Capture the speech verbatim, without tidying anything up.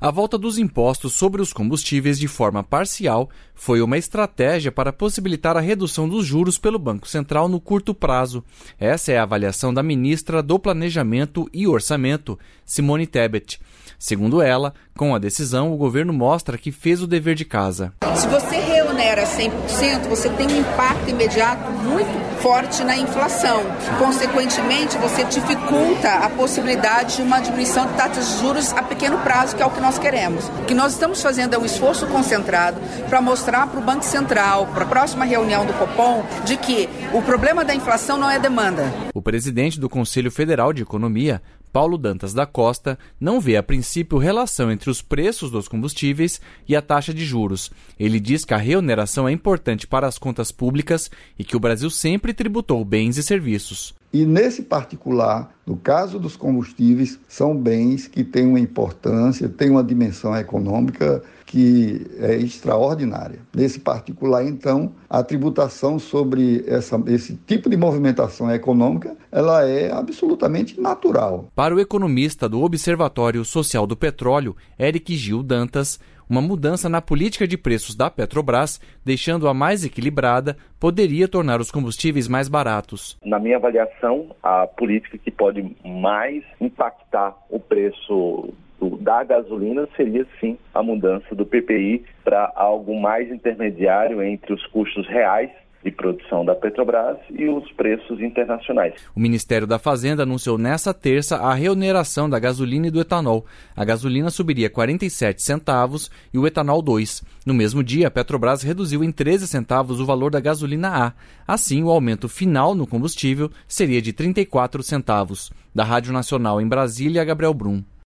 A volta dos impostos sobre os combustíveis de forma parcial foi uma estratégia para possibilitar a redução dos juros pelo Banco Central no curto prazo. Essa é a avaliação da ministra do Planejamento e Orçamento, Simone Tebet. Segundo ela, com a decisão, o governo mostra que fez o dever de casa. Se você reonera cem por cento, você tem um impacto imediato muito forte na inflação. Consequentemente, você dificulta a possibilidade de uma diminuição de taxas de juros a pequeno prazo, que é o que nós queremos. O que nós estamos fazendo é um esforço concentrado para mostrar para o Banco Central, para a próxima reunião do Copom, de que o problema da inflação não é demanda. O presidente do Conselho Federal de Economia, Paulo Dantas da Costa, não vê a princípio relação entre os preços dos combustíveis e a taxa de juros. Ele diz que a reoneração é importante para as contas públicas e que o Brasil sempre tributou bens e serviços. E nesse particular, no caso dos combustíveis, são bens que têm uma importância, têm uma dimensão econômica que é extraordinária. Nesse particular, então, a tributação sobre essa, esse tipo de movimentação econômica, ela é absolutamente natural. Para o economista do Observatório Social do Petróleo, Eric Gil Dantas, uma mudança na política de preços da Petrobras, deixando-a mais equilibrada, poderia tornar os combustíveis mais baratos. Na minha avaliação, a política que pode mais impactar o preço da gasolina seria, sim, a mudança do P P I para algo mais intermediário entre os custos reais de produção da Petrobras e os preços internacionais. O Ministério da Fazenda anunciou nesta terça a reoneração da gasolina e do etanol. A gasolina subiria quarenta e sete centavos e o etanol dois. No mesmo dia, a Petrobras reduziu em treze centavos o valor da gasolina A. Assim, o aumento final no combustível seria de trinta e quatro centavos. Da Rádio Nacional em Brasília, Gabriel Brum.